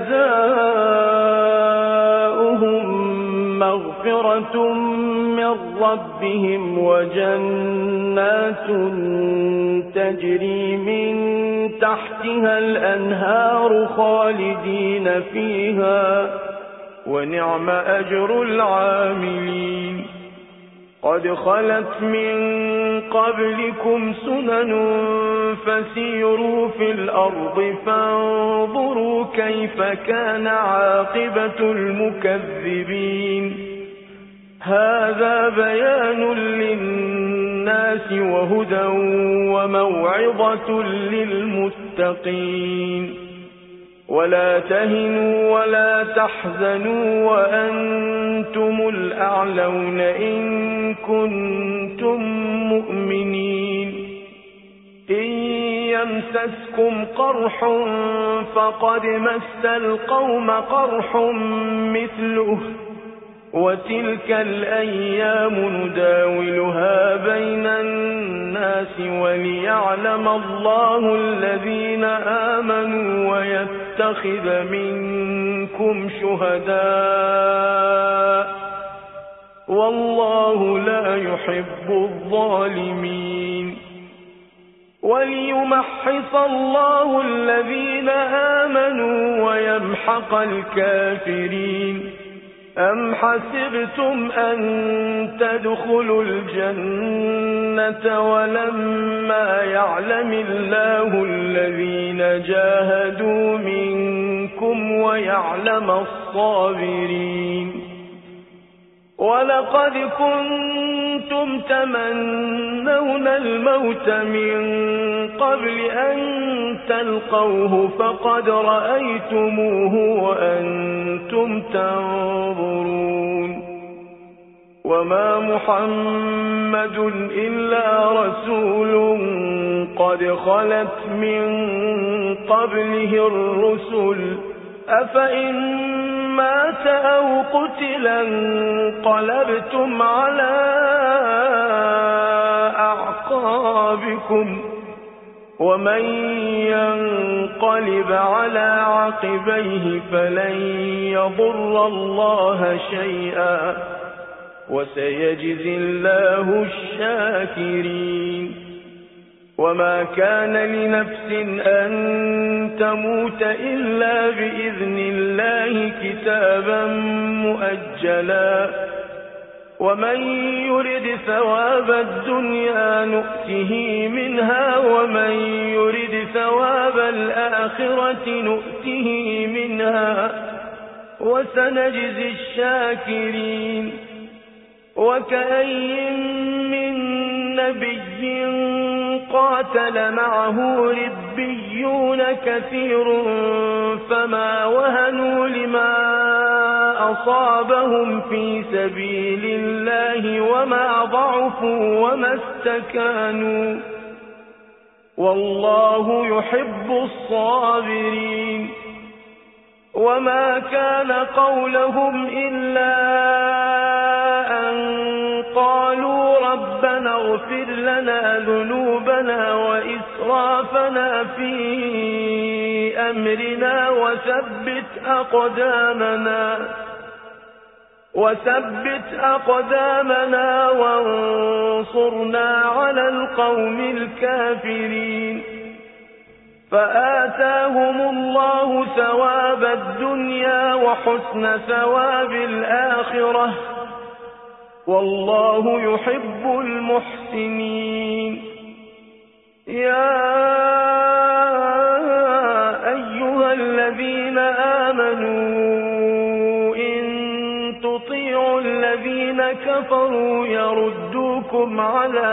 جزاؤهم مغفرة من ربهم وجنات تجري من تحتها الأنهار خالدين فيها ونعم أجر العاملين. قد خلت من قبلكم سنن فسيروا في الأرض فانظروا كيف كان عاقبة المكذبين. هذا بيان للناس وهدى وموعظة للمتقين. ولا تهنوا ولا تحزنوا وأنتم الأعلون إن كنتم مؤمنين. إن يمسسكم قرح فقد مس القوم قرح مثله وتلك الأيام نداولها بين الناس وليعلم الله الذين آمنوا ويتخذ منكم شهداء والله لا يحب الظالمين. وليمحص الله الذين آمنوا ويمحق الكافرين. أم حسبتم أن تدخلوا الجنة ولما يعلم الله الذين جاهدوا منكم ويعلم الصابرين. ولقد كنتم تمنون الموت من قبل أن تلقوه فقد رأيتموه وأنتم تنظرون. وما محمد إلا رسول قد خلت من قبله الرسل أفإن مات أو قتلا انقلبتم على أعقابكم ومن ينقلب على عقبيه فلن يضر الله شيئا وسيجزي الله الشاكرين. وما كان لنفس أن تموت إلا بإذن الله كتابا مؤجلا ومن يرد ثواب الدنيا نؤته منها ومن يرد ثواب الآخرة نؤته منها وسنجزي الشاكرين. وكأي من نبي قاتل معه ربيون كثير فما وهنوا لما أصابهم في سبيل الله وما ضعفوا وما استكانوا والله يحب الصابرين. وما كان قولهم إلا أن قالوا ربنا اغفر لنا ذنوبنا وإسرافنا في أمرنا وثبت أقدامنا وثبت أقدامنا وانصرنا على القوم الكافرين. فآتاهم الله ثواب الدنيا وحسن ثواب الآخرة والله يحب المحسنين. يا أيها الذين آمنوا إن تطيعوا الذين كفروا يردوكم على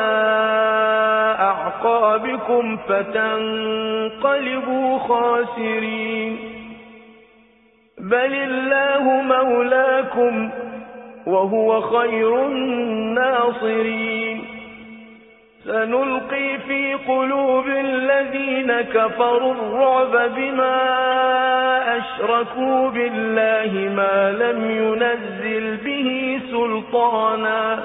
أعقابكم فتنقلبوا خاسرين. بل الله مولاكم وهو خير الناصرين. سنلقي في قلوب الذين كفروا الرعب بما أشركوا بالله ما لم ينزل به سلطانا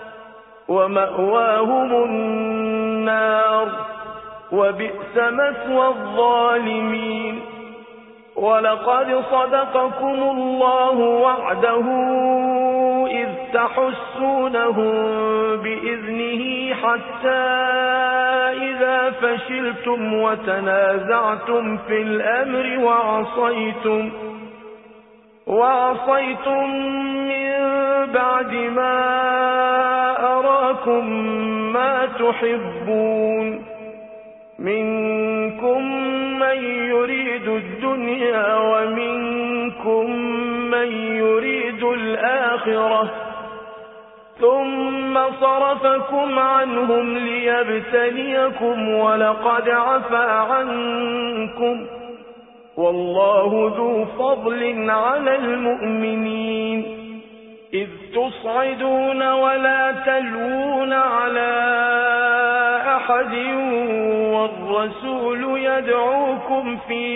ومأواهم النار وبئس مثوى الظالمين. ولقد صدقكم الله وعده إذ تحسونهم بإذنه حتى إذا فشلتم وتنازعتم في الأمر وعصيتم وعصيتم من بعد ما أراكم ما تحبون منكم من يريد الدنيا ومنكم من يريد الآخرة ثم صرفكم عنهم ليبتليكم ولقد عفا عنكم والله ذو فضل على المؤمنين إذ تصعدون ولا تلوون على أحد والرسول يدعوكم في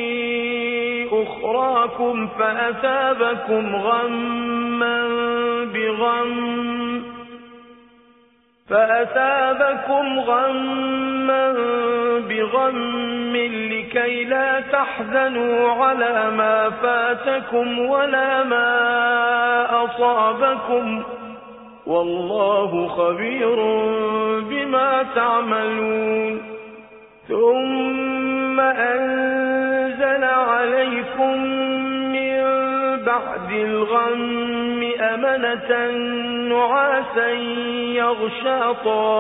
أخراكم فأثابكم غما بغم فأثابكم غما بغم لكي لا تحزنوا على ما فاتكم ولا ما أصابكم والله خبير بما تعملون ثم أنزل عليكم من بعد الغم أمنة نعاسا يغشى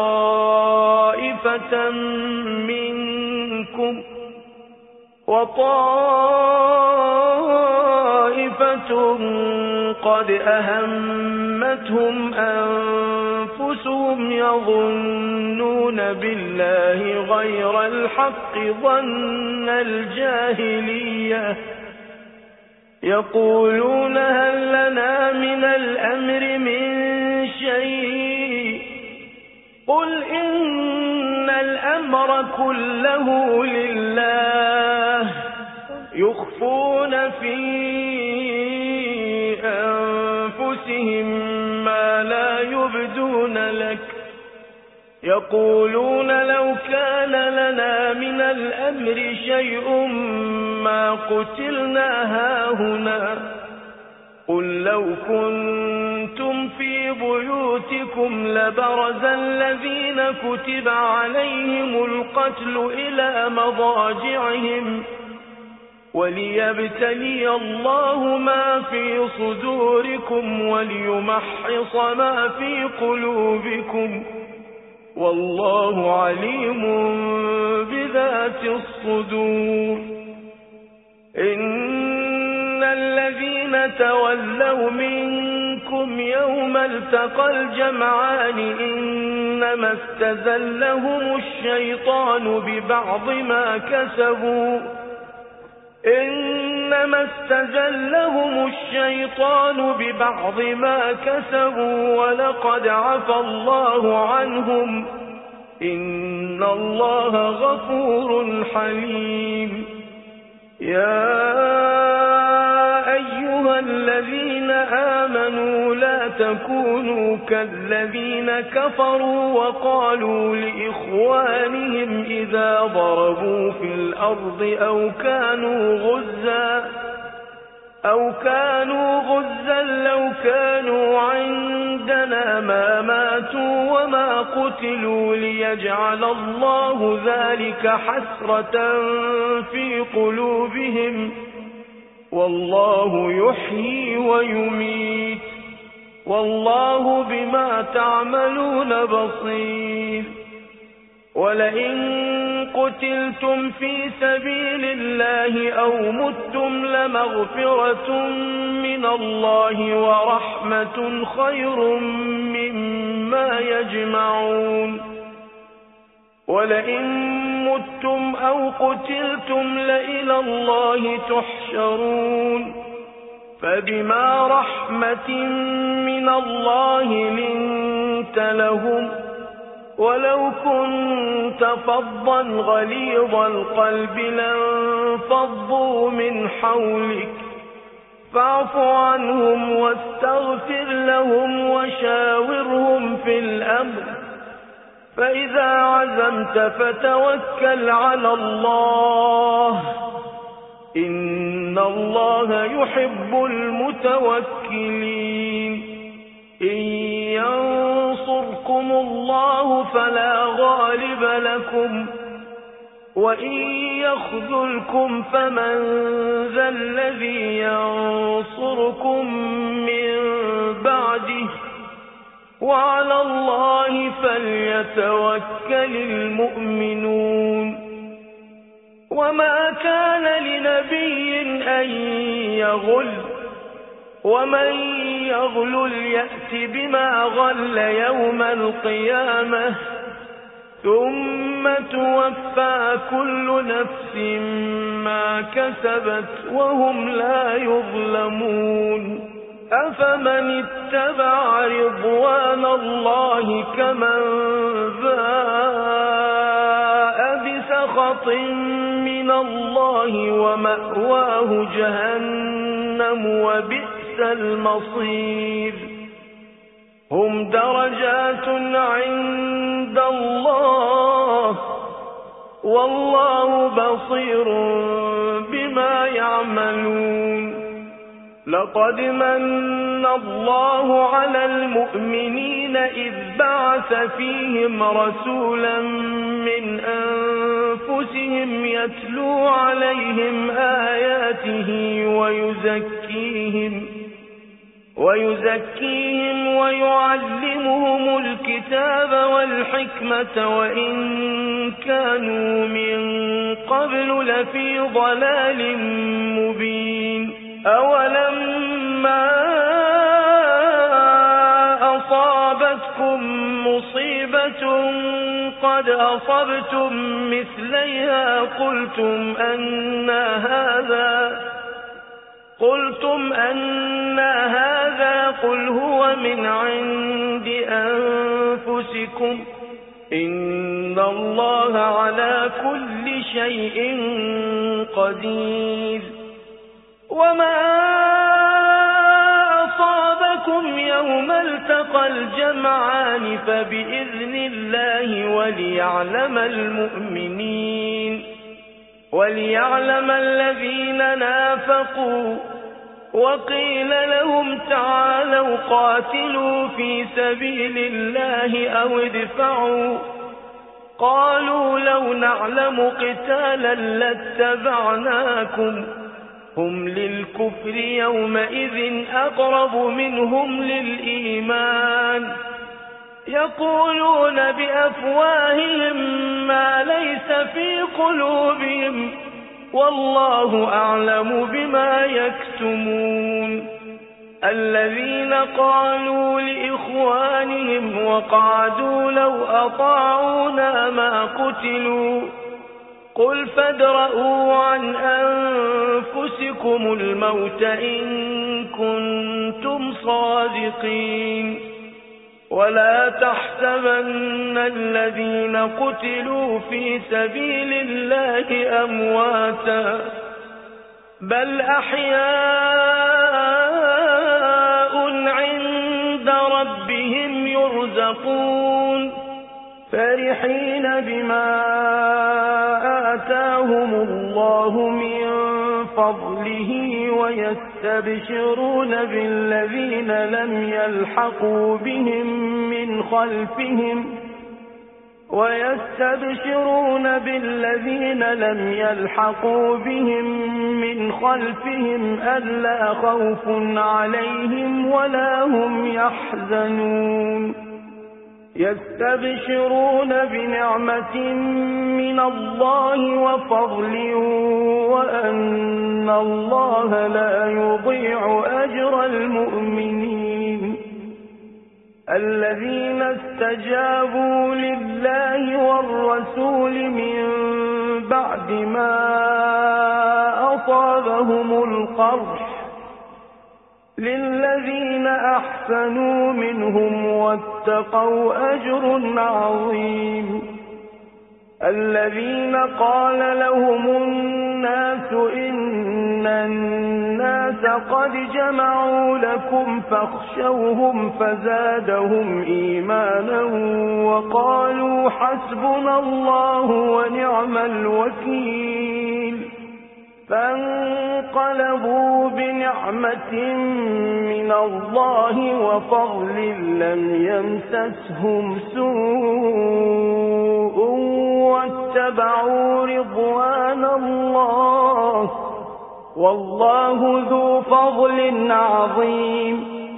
طائفة منكم وطائفة قد أهمتهم أنفسهم يظنون بالله غير الحق ظن الجاهلية يقولون هل لنا من الأمر من شيء قل إن الأمر كله لله يخفون في أنفسهم ما لا يبدون لك يقولون لو كان لنا من الأمر شيء ما قتلنا هاهنا قل لو كنتم في بيوتكم لبرز الذين كتب عليهم القتل إلى مضاجعهم وليبتلي الله ما في صدوركم وليمحص ما في قلوبكم والله عليم بذات الصدور إن الذين تولوا منكم يوم التقى الجمعان إنما استزلهم الشيطان ببعض ما كسبوا إنما استزلهم الشيطان ببعض ما كسبوا ولقد عفى الله عنهم إن الله غفور حليم يا أيها الذين آمنوا لا تكونوا كالذين كفروا وقالوا لإخوانهم إذا ضربوا في الأرض أو كانوا غزا أو كانوا غزا لو كانوا عندنا ما ماتوا وما قتلوا ليجعل الله ذلك حسرة في قلوبهم والله يحيي ويميت والله بما تعملون بصير ولئن قتلتم في سبيل الله أو متم لمغفرة من الله ورحمة خير مما يجمعون ولئن متم أو قتلتم لإلى الله تحشرون فبما رحمة من الله لنت لهم ولو كنت فظا غليظ القلب لانفضوا من حولك فاعف عنهم واستغفر لهم وشاورهم في الأمر فإذا عزمت فتوكل على الله إن الله يحب المتوكلين إن ينصركم الله فلا غالب لكم وإن يخذلكم فمن ذا الذي ينصركم من بعده وعلى الله فليتوكل المؤمنون وما كان لنبي أن يغل ومن يغل يأت بما غل يوم القيامة ثم توفى كل نفس ما كسبت وهم لا يظلمون أفمن اتبع رضوان الله كمن باء بسخط من الله ومأواه جهنم وبئس المصير هم درجات عند الله والله بصير بما يعملون لقد من الله على المؤمنين إذ بعث فيهم رسولا من أنفسهم يتلو عليهم آياته ويزكيهم ويزكيهم ويعلمهم الكتاب والحكمة وإن كانوا من قبل لفي ضلال مبين أولما أصابتكم مصيبة قد أصبتم مثليها قلتم أن هذا قلتم أن هذا قل هو من عند أنفسكم إن الله على كل شيء قدير وما أصابكم يوم التقى الجمعان فبإذن الله وليعلم المؤمنين وليعلم الذين نافقوا وقيل لهم تعالوا قاتلوا في سبيل الله أو ادفعوا قالوا لو نعلم قتالا لاتبعناكم هم للكفر يومئذ أقرب منهم للإيمان يقولون بأفواههم ما ليس في قلوبهم والله أعلم بما يكتمون الذين قالوا لإخوانهم وقعدوا لو أطاعونا ما قتلوا قل فادرءوا عن أنفسكم الموت إن كنتم صادقين ولا تحسبن الذين قتلوا في سبيل الله أمواتا بل أحياء عند ربهم يرزقون فرحين بما آتاهم الله من فضله ويستبشرون بالذين لم يلحقوا بهم من خلفهم ويستبشرون بالذين لم يلحقوا بهم من خلفهم ألا خوف عليهم ولا هم يحزنون يستبشرون بنعمة من الله وفضل وأن الله لا يضيع أجر المؤمنين الذين استجابوا لله والرسول من بعد ما أصابهم القرح للذين أحسنوا منهم واتقوا أجر عظيم الذين قال لهم الناس إن الناس قد جمعوا لكم فاخشوهم فزادهم إيمانا وقالوا حسبنا الله ونعم الوكيل فانقلبوا بنعمة من الله وفضل لم يمسسهم سوء واتبعوا رضوان الله والله ذو فضل عظيم.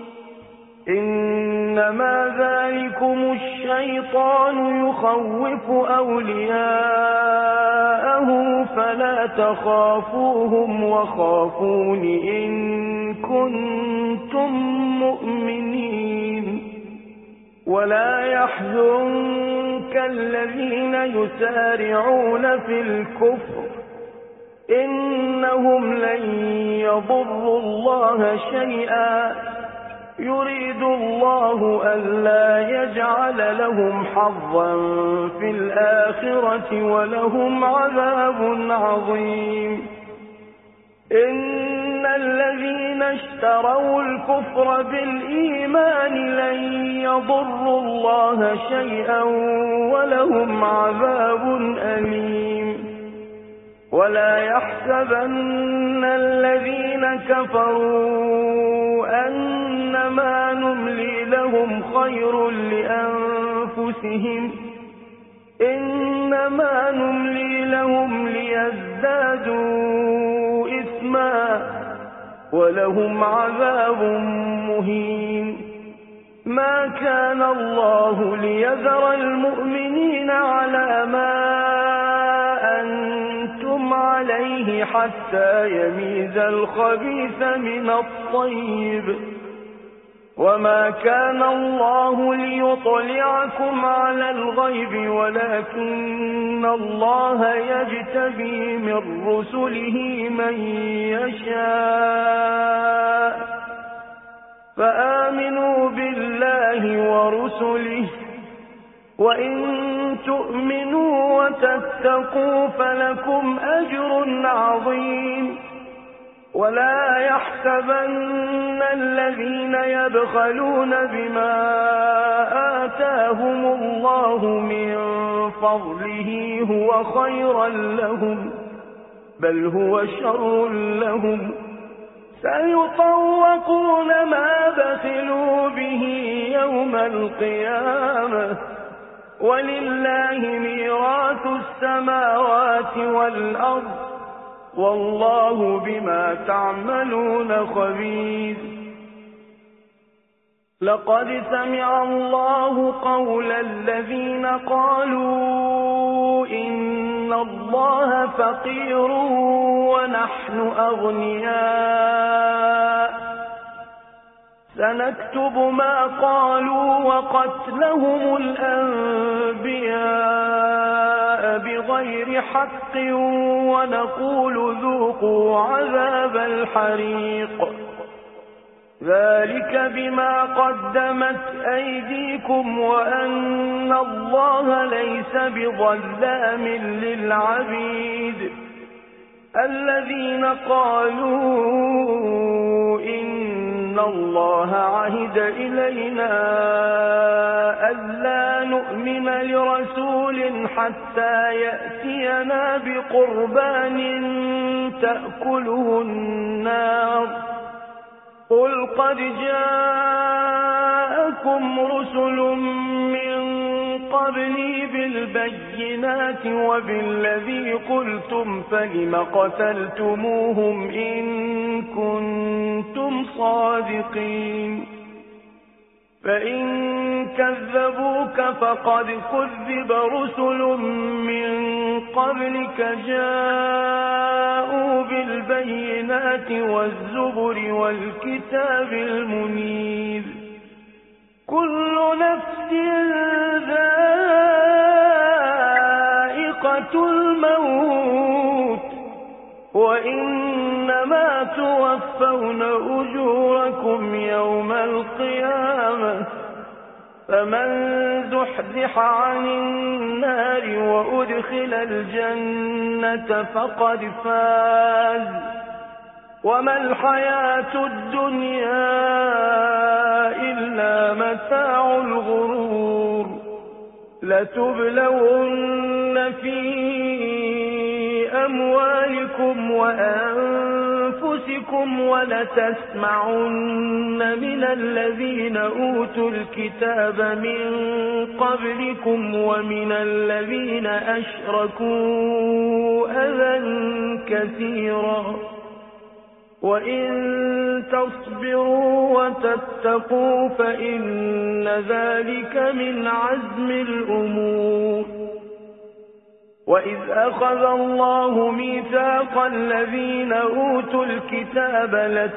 إنما ذلكم الشيطان يخوف أولياءه فلا تخافوهم وخافون إن كنتم مؤمنين. ولا يحزنك الذين يسارعون في الكفر إنهم لن يضروا الله شيئا يريد الله ألا يجعل لهم حظا في الآخرة ولهم عذاب عظيم. إن الذين اشتروا الكفر بالإيمان لن يضروا الله شيئا ولهم عذاب أليم. ولا يحسبن الذين كفروا أنما نملي لهم خير لأنفسهم إنما نملي لهم ليزدادوا إثما ولهم عذاب مهين. ما كان الله ليذر المؤمنين على ما أنتم عليه حتى يميز الخبيث من الطيب وما كان الله ليطلعكم على الغيب ولكن الله يجتبي من رسله من يشاء فآمنوا بالله ورسله وإن تؤمنوا وتتقوا فلكم أجر عظيم. ولا يحسبن الذين يبخلون بما آتاهم الله من فضله هو خيرا لهم بل هو شر لهم سيطوقون ما بخلوا به يوم القيامة ولله ميراث السماوات والأرض والله بما تعملون خبير. لقد سمع الله قول الذين قالوا إن الله فقير ونحن أغنياء سنكتب ما قالوا وقتلهم الأنبياء بغير حق ونقول ذوقوا عذاب الحريق ذلك بما قدمت أيديكم وأن الله ليس بظلام للعبيد. الذين قالوا إن الله عهد إلينا ألا نؤمن لرسول حتى يأتينا بقربان تأكله النار قل قد جاءكم رسل من قبلي بالبينات وبالذي قلتم فلم قتلتموهم إن كنتم صادقين فإن كذبوك فقد كذب رسل من قبلك جاءوا بالبينات والزبر والكتاب المنير كل نفس ذائقة الموت وإنما توفون أجوركم يوم القيامة فمن زحزح عن النار وأدخل الجنة فقد فاز وما الحياة الدنيا إلا متاع الغرور لتبلون في أموالكم وأنفسكم ولتسمعن من الذين أوتوا الكتاب من قبلكم ومن الذين أشركوا أذى كثيرا وإن تصبروا وتتقوا فإن ذلك من عزم الأمور. وإذ أخذ الله ميثاق الذين أوتوا الكتاب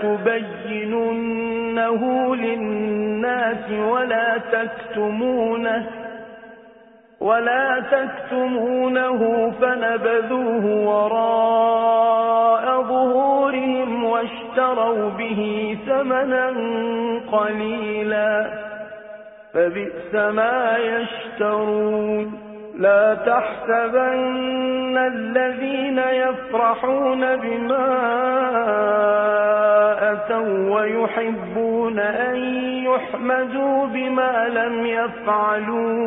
لتبيننه للناس ولا تكتمونه ولا تكتمونه فنبذوه وراء ظهورهم واشتروا به ثمنا قليلا فبئس ما يشترون. لا تحسبن الذين يفرحون بما أتوا ويحبون أن يحمدوا بما لم يفعلوا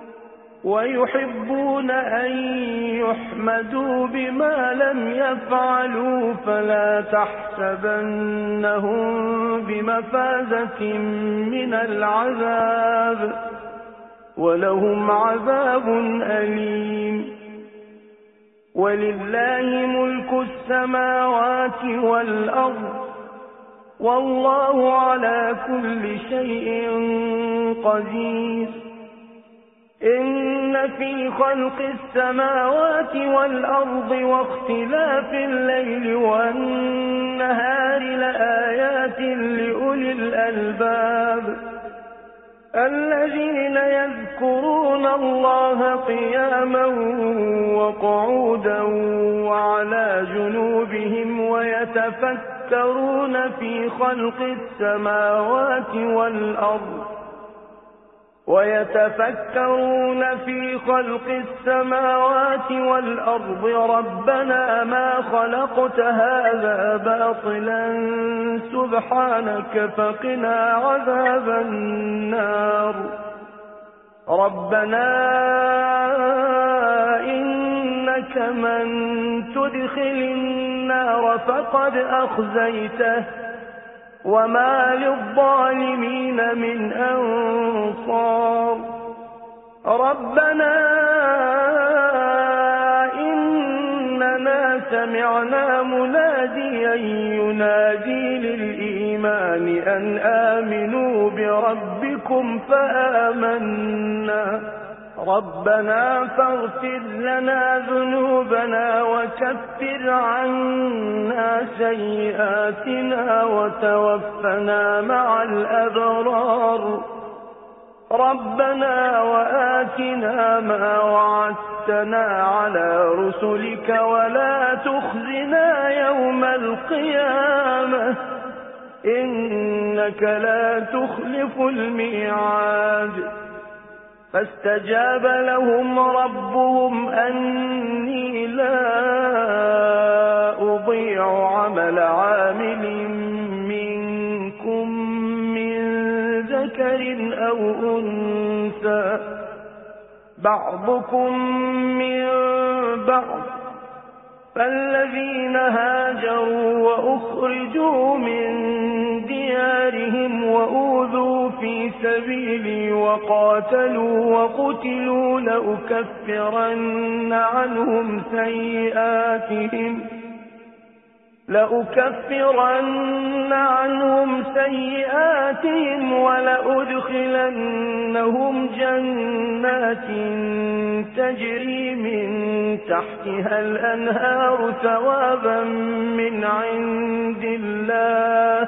ويحبون أن يحمدوا بما لم يفعلوا فلا تحسبنهم بمفازة من العذاب ولهم عذاب أليم. ولله ملك السماوات والأرض والله على كل شيء قدير. إن في خلق السماوات والأرض واختلاف الليل والنهار لآيات لأولي الألباب الذين يذكرون الله قياما وقعودا وعلى جنوبهم ويتفكرون في خلق السماوات والأرض ويتفكرون في خلق السماوات والأرض ربنا ما خلقت هذا باطلا سبحانك فقنا عذاب النار. ربنا إنك من تدخل النار فقد أخزيته وما للظالمين من أنصار. ربنا إننا سمعنا مناديا ينادي للإيمان أن آمنوا بربكم فآمنا. ربنا فاغفر لنا ذنوبنا وكفر عنا سيئاتنا وتوفنا مع الأبرار. ربنا وآتنا ما وعدتنا على رسلك ولا تخزنا يوم القيامة إنك لا تخلف الميعاد. فاستجاب لهم ربهم أني لا أضيع عمل عامل منكم من ذكر أو أنثى بعضكم من بعض. فالذين هاجروا وأخرجوا من ديارهم وأوذوا في سبيلي وقاتلوا وقتلوا لأكفرن عنهم سيئاتهم لأكفرن عنهم سيئاتهم ولأدخلنهم جنات تجري من تحتها الأنهار ثوابا من عند الله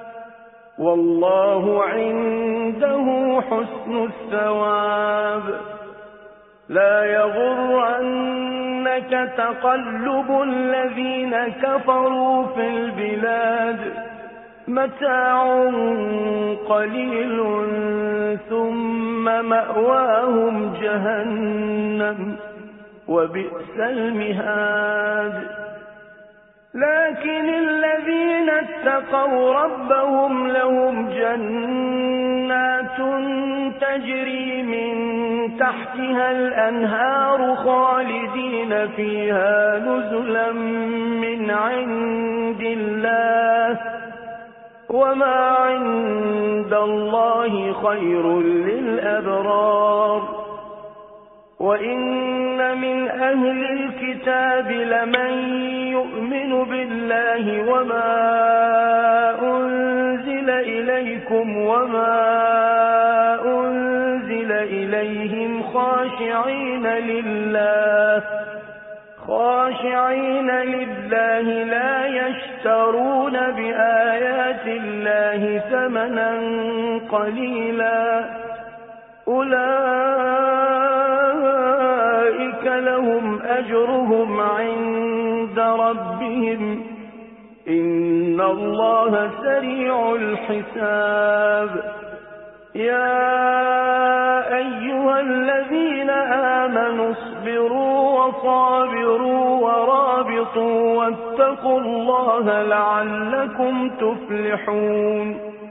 والله عنده حسن الثواب. لا يغرنك تقلب الذين كفروا في البلاد متاع قليل ثم مأواهم جهنم وبئس المهاد. لكن الذين اتقوا ربهم لهم جنات تجري من تحتها الأنهار خالدين فيها نزلا من عند الله وما عند الله خير للأبرار وإن من أهل الكتاب لمن يؤمن بالله وما أنزل إليكم وما أنزل إليهم خاشعين لله خاشعين لله لا يشترون بآيات الله ثمنا قليلا أولئك لهم أجرهم عند ربهم إن الله سريع الحساب يا أيها الذين آمنوا اصبروا وصابروا ورابطوا واتقوا الله لعلكم تفلحون